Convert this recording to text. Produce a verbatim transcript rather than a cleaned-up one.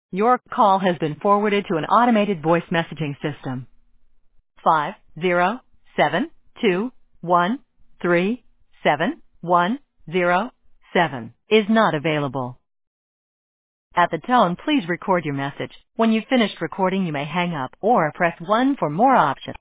Your call has been forwarded to an automated voice messaging system. Five zero seven two one three seven one zero seven is not available. At the tone, please record your message. When you've finished recording, you may hang up or press one for more options.